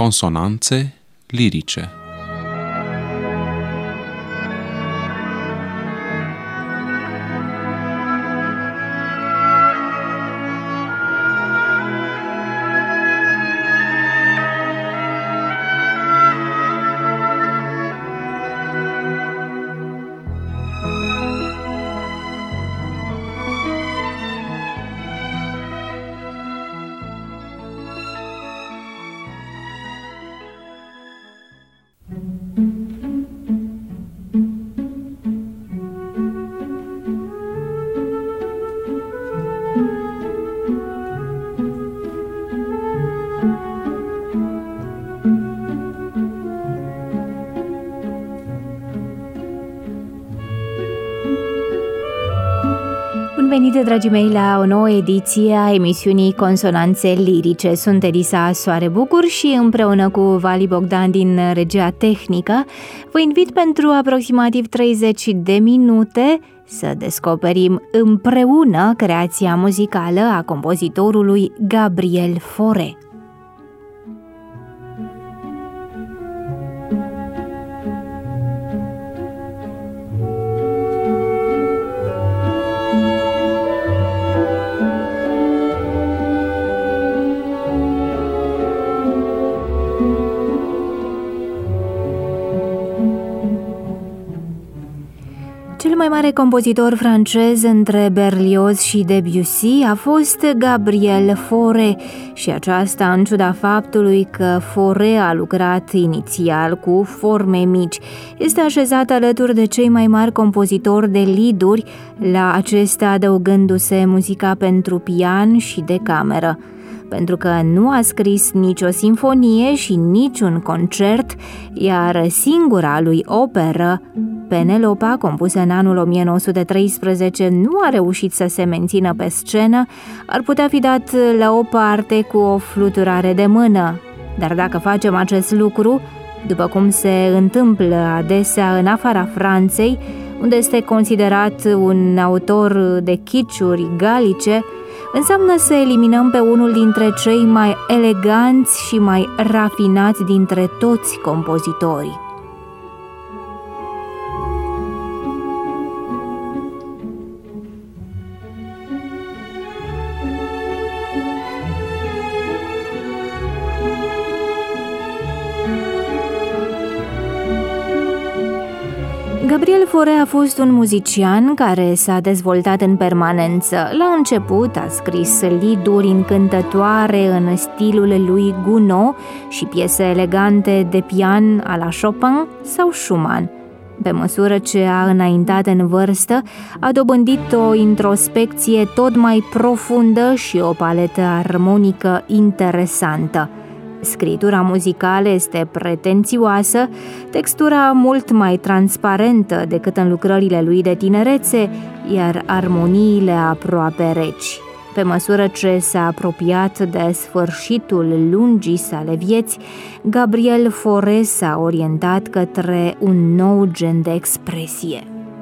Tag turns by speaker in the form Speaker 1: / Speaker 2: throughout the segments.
Speaker 1: consonanțe lirice.
Speaker 2: Venit, dragii mei, la o nouă ediție a emisiunii Consonanțe Lirice. Sunt Elisa Soare Bucur și împreună cu Vali Bogdan din regia tehnică vă invit pentru aproximativ 30 de minute să descoperim împreună creația muzicală a compozitorului Gabriel Fauré. Cel mai mare compozitor francez între Berlioz și Debussy a fost Gabriel Fauré și aceasta în ciuda faptului că Fauré a lucrat inițial cu forme mici. Este așezat alături de cei mai mari compozitori de lieduri, la acestea adăugându-se muzica pentru pian și de cameră. Pentru că nu a scris nicio sinfonie și niciun concert, iar singura lui operă, Penelopa, compusă în anul 1913, nu a reușit să se mențină pe scenă, ar putea fi dat la o parte cu o fluturare de mână. Dar dacă facem acest lucru, după cum se întâmplă adesea în afara Franței, unde este considerat un autor de chiciuri galice, înseamnă să eliminăm pe unul dintre cei mai eleganți și mai rafinați dintre toți compozitorii. Gabriel Fauré a fost un muzician care s-a dezvoltat în permanență. La început a scris lieduri încântătoare în stilul lui Gounod și piese elegante de pian a la Chopin sau Schumann. Pe măsură ce a înaintat în vârstă, a dobândit o introspecție tot mai profundă și o paletă armonică interesantă. Scritura muzicală este pretențioasă, textura mult mai transparentă decât în lucrările lui de tinerețe, iar armoniile aproape reci. Pe măsură ce s-a apropiat de sfârșitul lungii sale vieți, Gabriel Fauré s-a orientat către un nou gen de expresie.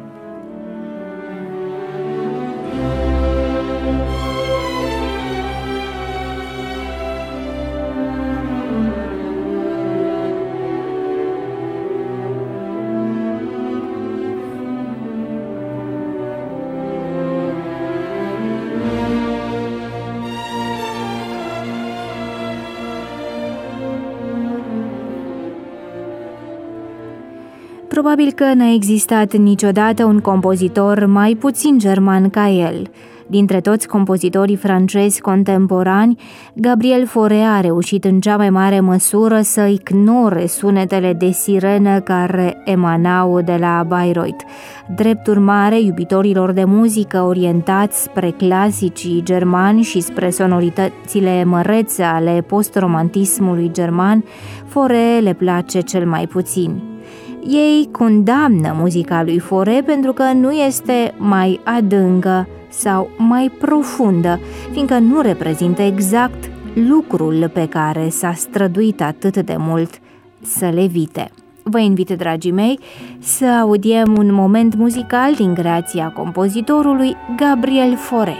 Speaker 2: Probabil că n-a existat niciodată un compozitor mai puțin german ca el. Dintre toți compozitorii francezi contemporani, Gabriel Fauré a reușit în cea mai mare măsură să ignore sunetele de sirenă care emanau de la Bayreuth. Drept urmare, iubitorilor de muzică orientați spre clasicii germani și spre sonoritățile mărețe ale post-romantismului german, Fauré le place cel mai puțin. Ei condamnă muzica lui Fauré pentru că nu este mai adâncă sau mai profundă, fiindcă nu reprezintă exact lucrul pe care s-a străduit atât de mult să le evite. Vă invit, dragii mei, să audiem un moment muzical din creația compozitorului Gabriel Fauré.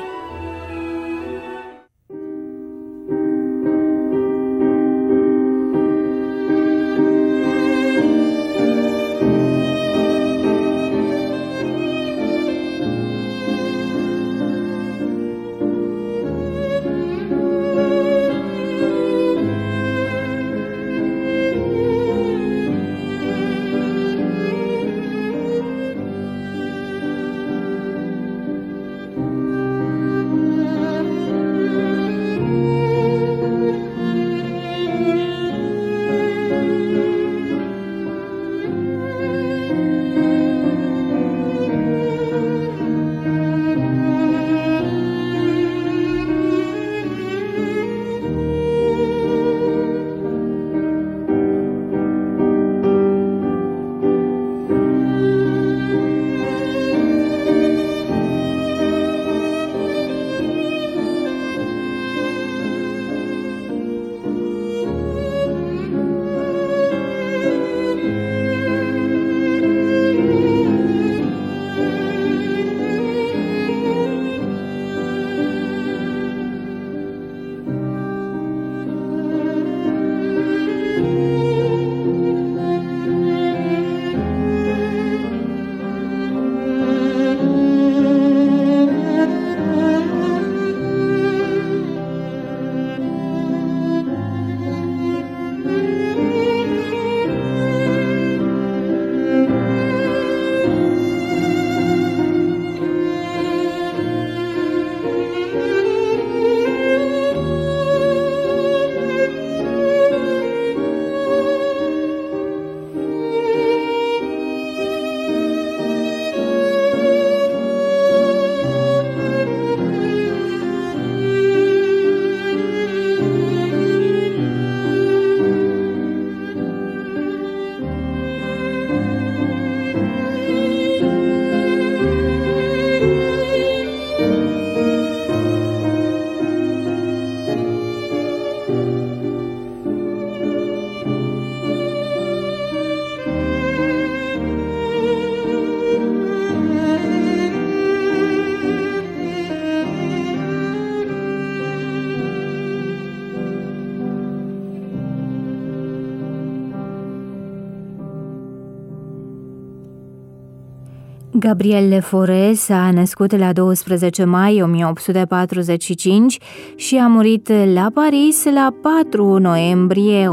Speaker 2: Gabriel Fauré s-a născut la 12 mai 1845 și a murit la Paris la 4 noiembrie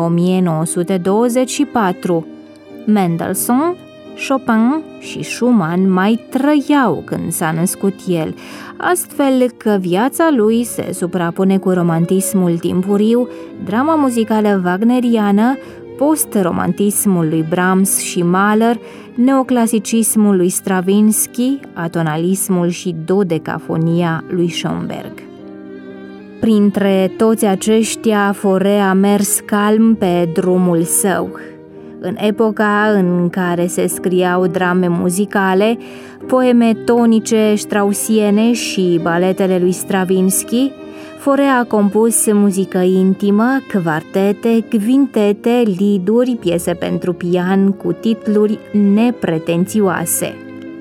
Speaker 2: 1924. Mendelssohn, Chopin și Schumann mai trăiau când s-a născut el, astfel că viața lui se suprapune cu romantismul timpuriu, drama muzicală wagneriană, post-romantismul lui Brahms și Mahler, neoclasicismul lui Stravinsky, atonalismul și dodecafonia lui Schoenberg. Printre toți aceștia, Fauré a mers calm pe drumul său. În epoca în care se scriau drame muzicale, poeme tonice straussiene și baletele lui Stravinsky, Fauré a compus muzică intimă, quartete, quintete, lieduri, piese pentru pian cu titluri nepretențioase.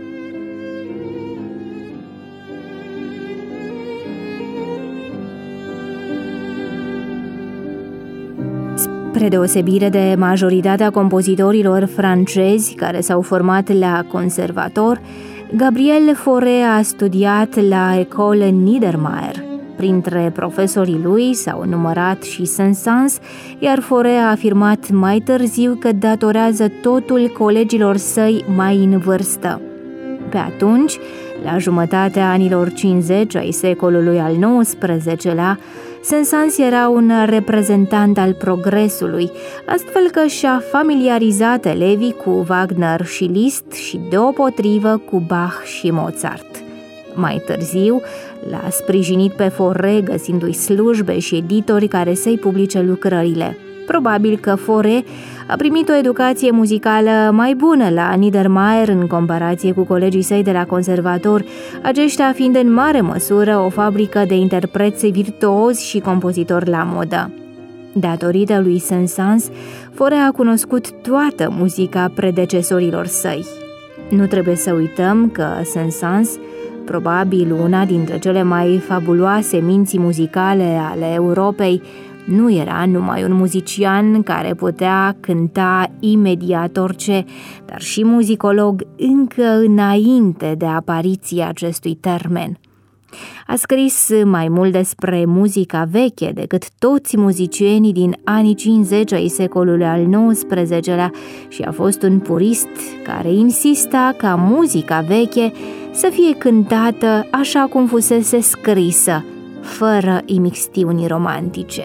Speaker 2: Spre deosebire de majoritatea compozitorilor francezi care s-au format la conservator, Gabriel Fauré a studiat la École Niedermayer. Printre profesorii lui s-au numărat și Saint-Saëns, iar Fauré a afirmat mai târziu că datorează totul colegilor săi mai în vârstă. Pe atunci, la jumătatea anilor 50 ai secolului al XIX-lea, Saint-Saëns era un reprezentant al progresului, astfel că și-a familiarizat elevii cu Wagner și Liszt și deopotrivă cu Bach și Mozart. Mai târziu, l-a sprijinit pe Fauré găsindu-i slujbe și editori care să-i publice lucrările. Probabil că Fauré a primit o educație muzicală mai bună la Niedermayer în comparație cu colegii săi de la conservator, aceștia fiind în mare măsură o fabrică de interpreți virtuozi și compozitori la modă. Datorită lui Saint-Saëns, Fauré a cunoscut toată muzica predecesorilor săi. Nu trebuie să uităm că Saint-Saëns, probabil una dintre cele mai fabuloase minți muzicale ale Europei, nu era numai un muzician care putea cânta imediat orice, dar și muzicolog încă înainte de apariția acestui termen. A scris mai mult despre muzica veche decât toți muzicienii din anii 50 ai secolului al XIX-lea și a fost un purist care insista ca muzica veche să fie cântată așa cum fusese scrisă, fără imixtiuni romantice.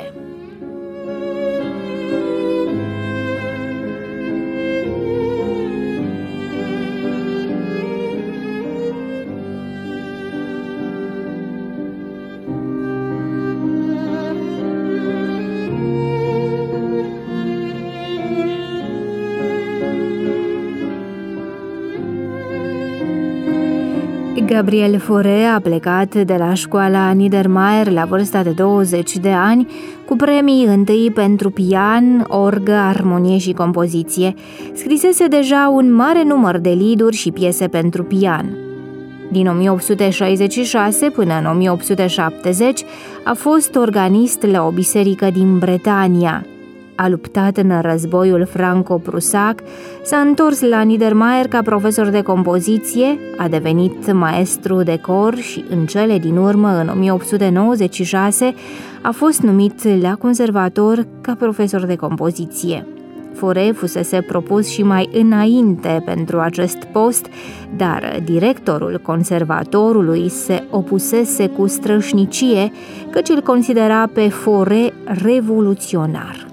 Speaker 2: Gabriel Fauré a plecat de la școala Niedermayer la vârsta de 20 de ani, cu premii întâi pentru pian, orgă, armonie și compoziție. Scrisese deja un mare număr de lieduri și piese pentru pian. Din 1866 până în 1870 a fost organist la o biserică din Bretania. A luptat în războiul franco-prusac, s-a întors la Niedermayer ca profesor de compoziție, a devenit maestru de cor și în cele din urmă, în 1896, a fost numit la conservator ca profesor de compoziție. Fauré fusese propus și mai înainte pentru acest post, dar directorul conservatorului se opusese cu strășnicie, căci îl considera pe Fauré revoluționar.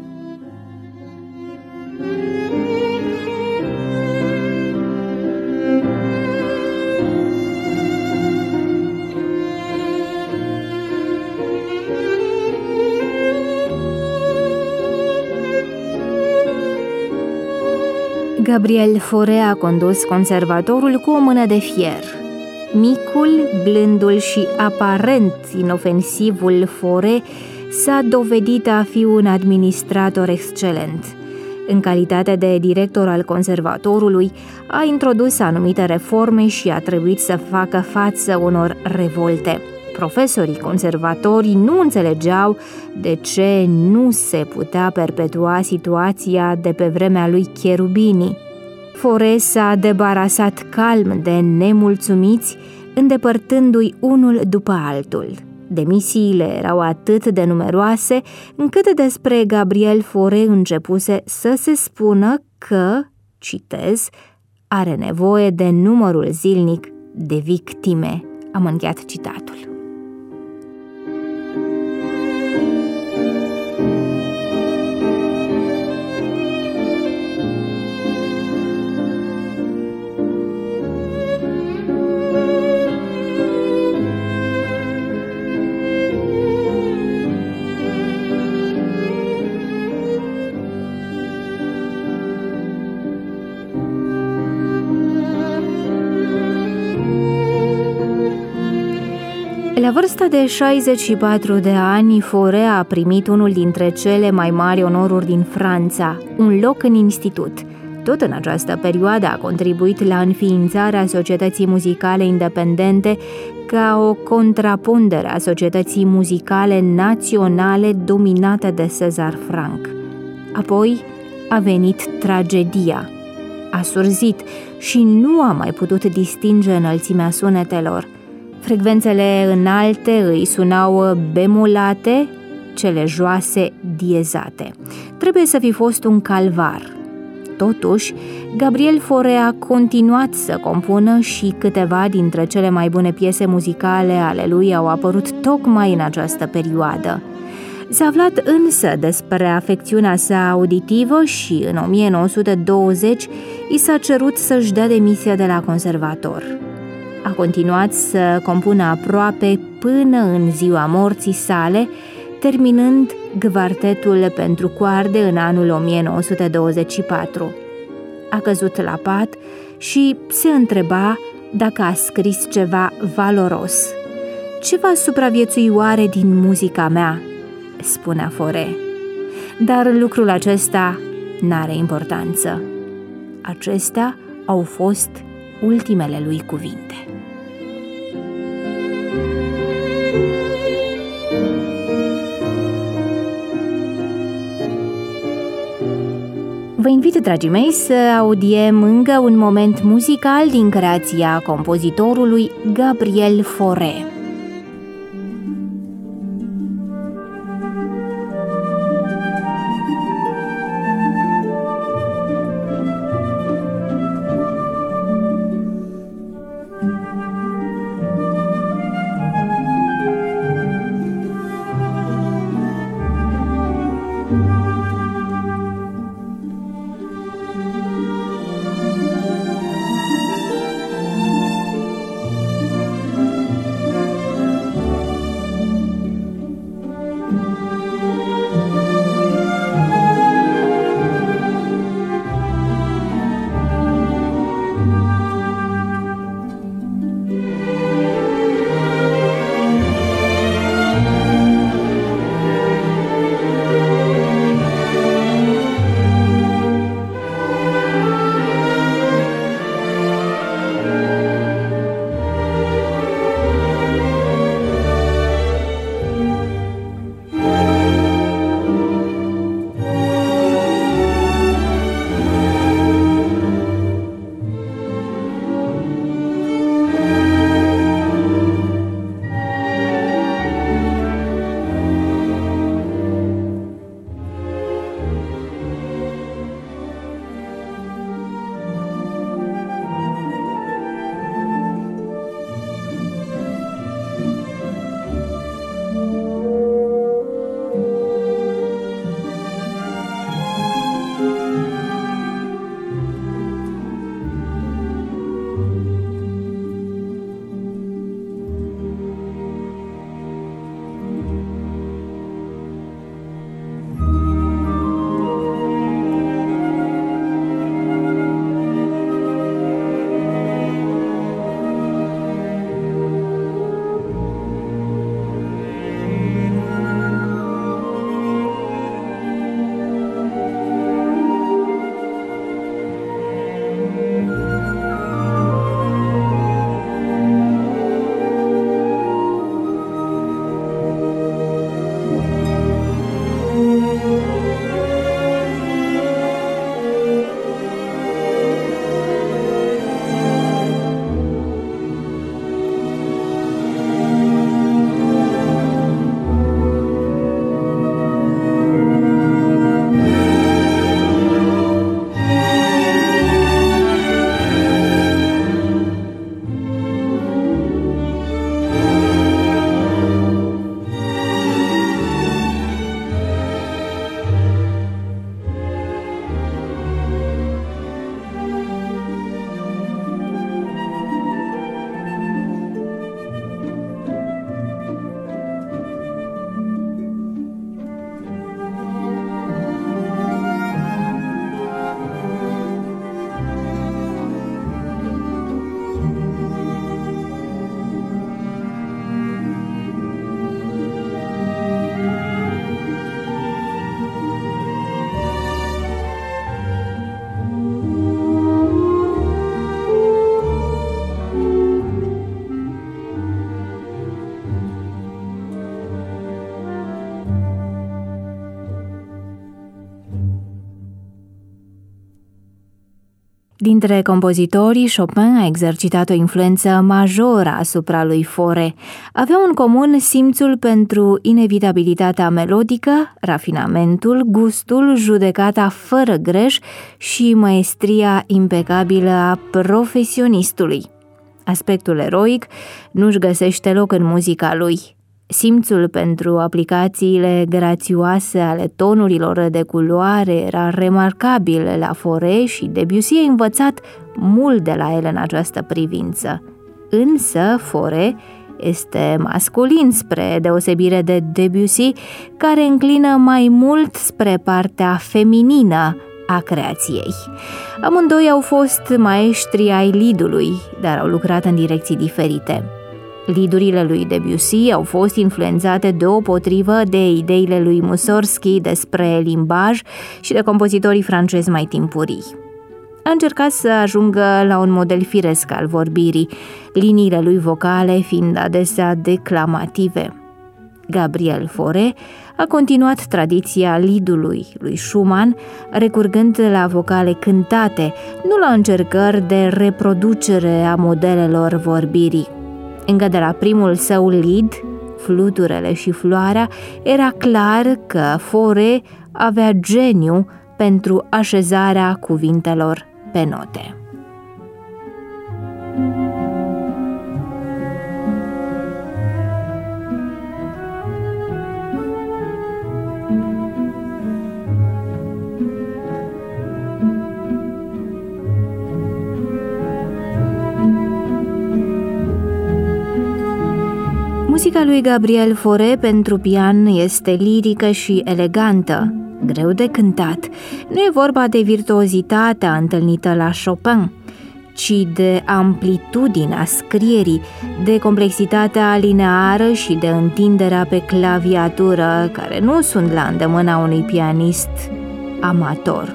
Speaker 2: Gabriel Fauré a condus conservatorul cu o mână de fier. Micul, blândul și aparent inofensivul Fauré s-a dovedit a fi un administrator excelent. În calitate de director al conservatorului, a introdus anumite reforme și a trebuit să facă față unor revolte. Profesorii conservatori nu înțelegeau de ce nu se putea perpetua situația de pe vremea lui Cherubini. Fauré s-a debarasat calm de nemulțumiți, îndepărtându-i unul după altul. Demisiile erau atât de numeroase, încât despre Gabriel Fauré începuse să se spună că, citez, are nevoie de numărul zilnic de victime. Am încheiat citatul. La vârsta de 64 de ani, Fauré a primit unul dintre cele mai mari onoruri din Franța, un loc în institut. Tot în această perioadă a contribuit la înființarea societății muzicale independente ca o contrapondere a societății muzicale naționale dominate de César Franck. Apoi a venit tragedia. A surzit și nu a mai putut distinge înălțimea sunetelor. Frecvențele înalte îi sunau bemolate, cele joase diezate. Trebuie să fi fost un calvar. Totuși, Gabriel Fauré a continuat să compună și câteva dintre cele mai bune piese muzicale ale lui au apărut tocmai în această perioadă. S-a aflat însă despre afecțiunea sa auditivă și în 1920 i s-a cerut să-și dea demisia de la conservator. A continuat să compună aproape până în ziua morții sale, terminând Quartetul pentru coarde în anul 1924. A căzut la pat și se întreba dacă a scris ceva valoros. Ce va supraviețui oare din muzica mea? Spunea Fauré. Dar lucrul acesta n-are importanță. Acestea au fost ultimele lui cuvinte. Vă invit, dragii mei, să audiem încă un moment muzical din creația compozitorului Gabriel Fauré. Dintre compozitori, Chopin a exercitat o influență majoră asupra lui Fauré. Aveau în comun simțul pentru inevitabilitatea melodică, rafinamentul, gustul, judecata fără greș și maestria impecabilă a profesionistului. Aspectul eroic nu-și găsește loc în muzica lui. Simțul pentru aplicațiile grațioase ale tonurilor de culoare era remarcabil la Fauré și Debussy a învățat mult de la el în această privință. Însă Fauré este masculin spre deosebire de Debussy, care înclină mai mult spre partea feminină a creației. Amândoi au fost maestri ai liedului, dar au lucrat în direcții diferite. Lidurile lui Debussy au fost influențate deopotrivă de ideile lui Mussorgsky despre limbaj și de compozitorii francezi mai timpurii. A încercat să ajungă la un model firesc al vorbirii, liniile lui vocale fiind adesea declamative. Gabriel Fauré a continuat tradiția liedului lui Schumann, recurgând la vocale cântate, nu la încercări de reproducere a modelelor vorbirii. Încă de la primul său lied, Fluturele și floarea, era clar că Fauré avea geniu pentru așezarea cuvintelor pe note. Muzica lui Gabriel Fauré pentru pian este lirică și elegantă, greu de cântat. Nu e vorba de virtuozitatea întâlnită la Chopin, ci de amplitudinea scrierii, de complexitatea lineară și de întinderea pe claviatură, care nu sunt la îndemâna unui pianist amator.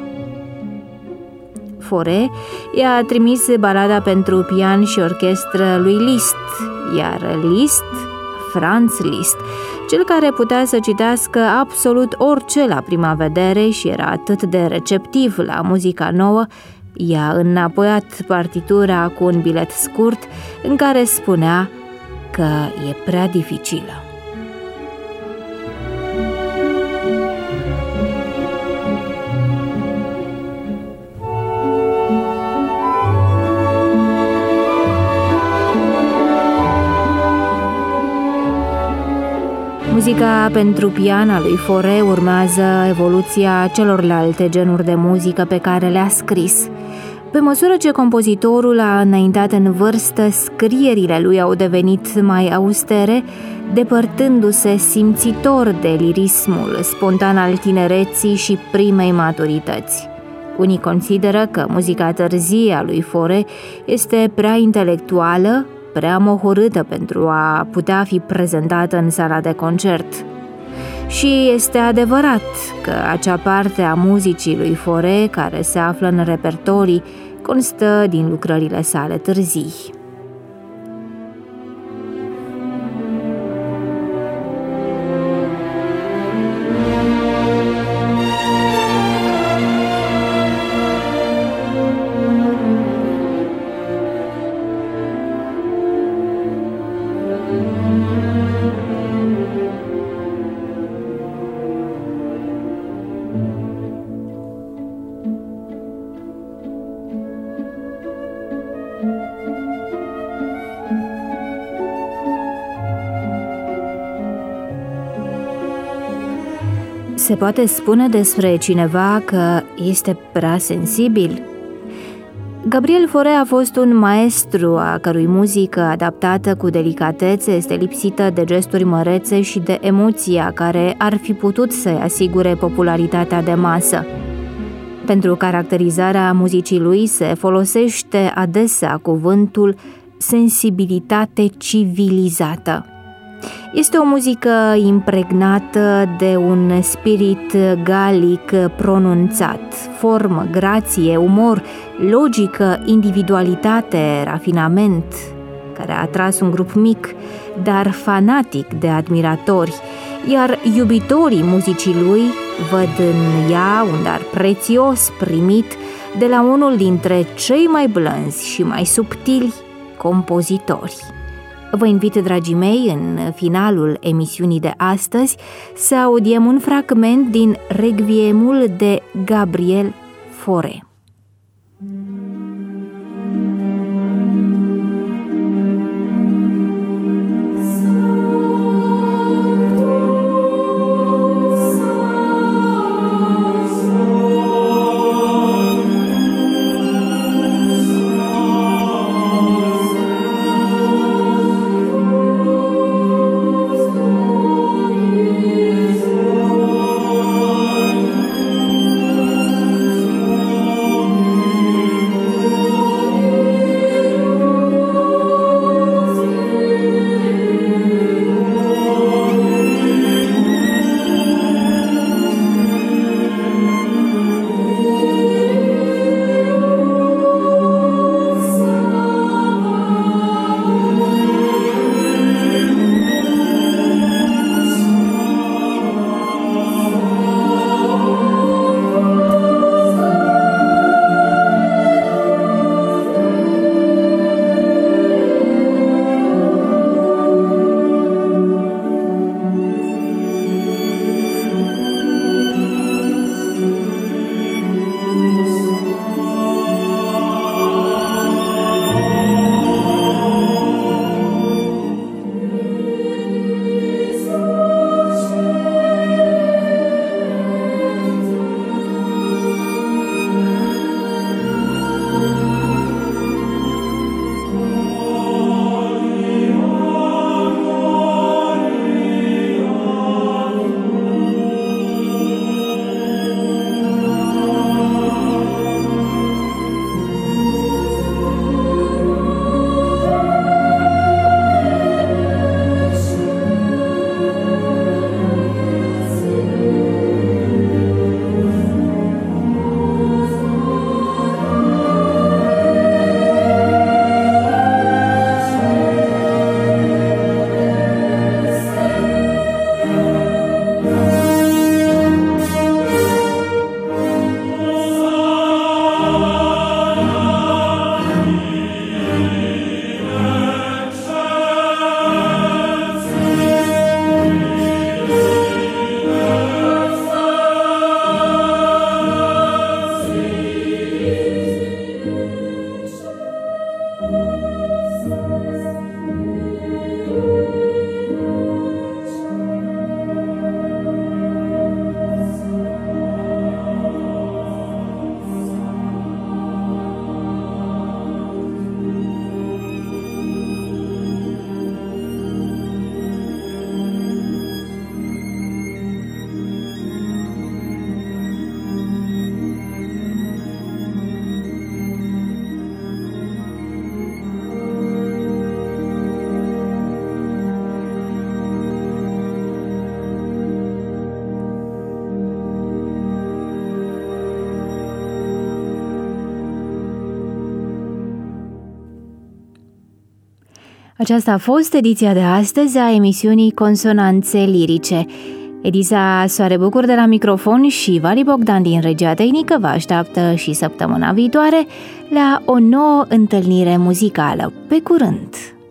Speaker 2: Fauré i-a trimis balada pentru pian și orchestră lui Liszt, iar Liszt Franz Liszt, cel care putea să citească absolut orice la prima vedere și era atât de receptiv la muzica nouă, i-a înapoiat partitura cu un bilet scurt în care spunea că e prea dificilă. Muzica pentru pian a lui Fauré urmează evoluția celorlalte genuri de muzică pe care le-a scris. Pe măsură ce compozitorul a înaintat în vârstă, scrierile lui au devenit mai austere, depărtându-se simțitor de lirismul spontan al tinereții și primei maturități. Unii consideră că muzica târzie a lui Fauré este prea intelectuală, prea mohorâtă pentru a putea fi prezentată în sala de concert. Și este adevărat că acea parte a muzicii lui Fauré care se află în repertorii constă din lucrările sale târzii. Se poate spune despre cineva că este prea sensibil? Gabriel Fauré a fost un maestru a cărui muzică adaptată cu delicatețe este lipsită de gesturi mărețe și de emoția care ar fi putut să-i asigure popularitatea de masă. Pentru caracterizarea muzicii lui se folosește adesea cuvântul sensibilitate civilizată. Este o muzică impregnată de un spirit galic pronunțat, formă, grație, umor, logică, individualitate, rafinament, care a atras un grup mic, dar fanatic de admiratori, iar iubitorii muzicii lui văd în ea un dar prețios primit de la unul dintre cei mai blânzi și mai subtili compozitori. Vă invit, dragii mei, în finalul emisiunii de astăzi să audiem un fragment din Requiemul de Gabriel Fauré. Aceasta a fost ediția de astăzi a emisiunii Consonanțe Lirice. Edisa Soare Bucur de la microfon și Vali Bogdan din regia tehnică vă așteaptă și săptămâna viitoare la o nouă întâlnire muzicală. Pe curând!